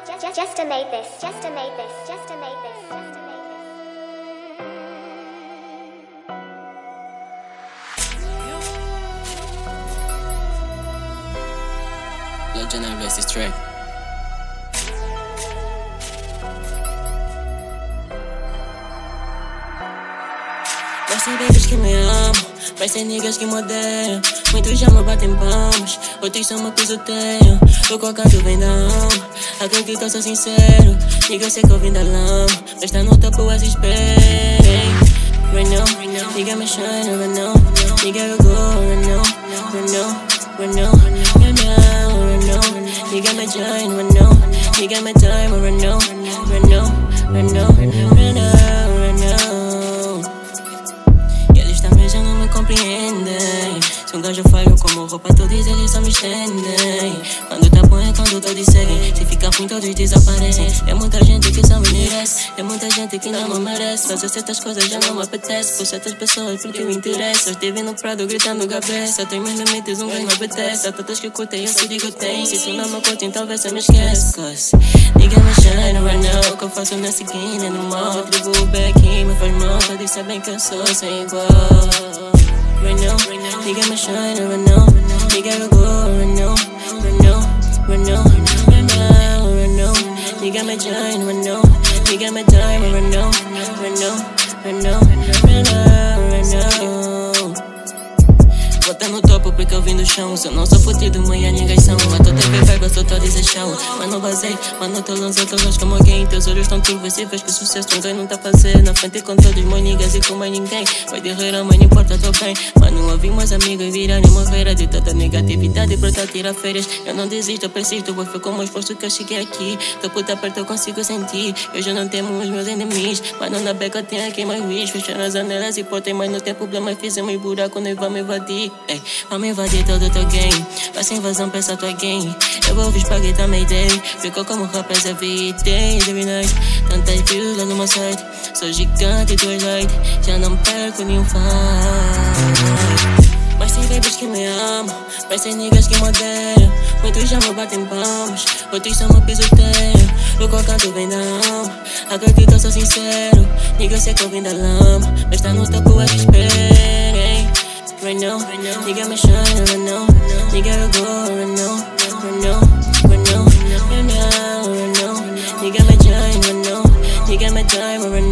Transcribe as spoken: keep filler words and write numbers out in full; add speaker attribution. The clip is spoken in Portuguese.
Speaker 1: Just, just to make this, just to make this, just to make this, just to make this.
Speaker 2: Legend versus track. Vai ser babies que me amam, vai ser niggas que me odeiam. Muitos já me batem palmas, outros só me pisoteiam. O cocado vem da alma, acredito, sou sincero. Nigga, sei que eu vim da lama, mas tá no topo, as esperem. Right now, nigga me shine, right now. Nigga eu go, right now, right now, right now, right now, right now. Nigga me shine, right now. Nigga me time, right now, right now, right now, right now, right now. Já não me compreendem. Se um gajo falho como roupa, todos eles só me estendem. Quando tá bom é quando todos seguem. Se fica ruim, todos desaparecem. É muita gente que só me merece. É muita gente que não me merece. Fazer certas coisas já não me apetece. Por certas pessoas porque me interessa. Eu estive no prado gritando cabeça. Tem meus limites, um ganho me apetece. Há todas que curtem, eu se digo tem. Se tu não me curtem, talvez você me esquece. Cause nigga me shine right now. O que eu faço na seguinte é normal. Tribuo back in, me faz mal. Todos sabem que eu sou sem igual. Right now, nigga me shine right now. Nigga I go right now, right now, right now, right now, right now. Nigga me shine right now. Nigga me time right now, right now, right now, right now, right now. Bota no topo porque eu vim do chão. Se eu não sou fudido, manhã ninguém são. Mas tô T V pega, sou todo esse chão. Mas não basei, mas não tô lançando todos como alguém. Teus olhos tão turvos e vês que o sucesso ninguém não tá fazendo. Na frente com todos meus niggas e com mais ninguém. Vai de reira, mas não importa, tô bem. Mas não ouvi meus amigos virarem morrer de tanta negatividade pra tá tirar férias. Eu não desisto, eu persisto, eu fui como esforço que eu cheguei aqui. Tô puta perto, eu consigo sentir. Eu já não temo os meus inimigos. Mas não na beca tem aqui mais wish. Fechando as janelas e portem, mas não tem problema. Fizemos buraco, nem vamos invadir. Ei, vamos invadir todo o teu game. Vai ser invasão, pensa tua game. Eu vou ouvir espagueta Mayday. Ficou como rappers every day, every night. Tantas views lá no meu site. Sou gigante, tu és light. Já não perco nenhum fight. Mas tem babies que me amam, mas tem niggas que me odeiam. Muitos já me batem palmas, outros só me pisoteiam. O cocado vem da alma, acredito, sou sincero. Nigga, sei que eu vim da lama, mas tá no topo, as esperem. Right now, nigga me shine right now. Nigga I go right now, right now, right now, right now, right now. Nigga me shine right now. Nigga me time right now.